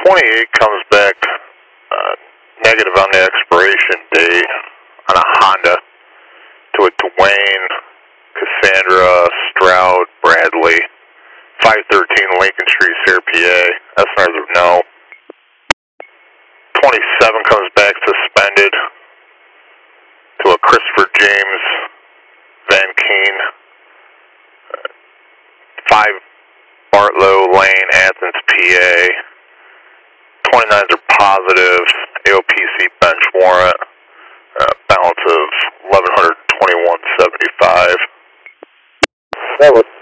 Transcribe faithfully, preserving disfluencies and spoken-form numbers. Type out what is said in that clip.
twenty-eight comes back uh, negative on the expiration date on a Honda to a Dwayne, Cassandra, Stroud, Bradley, five thirteen Lincoln Street, Sierra, P A. S N Rs are no. twenty-seven comes back suspended to a Christopher James, Van Keen, uh, five Bartlow Lane, Athens, P A. twenty-nines are positive, A O P C bench warrant, uh, balance of eleven twenty-one seventy-five. That was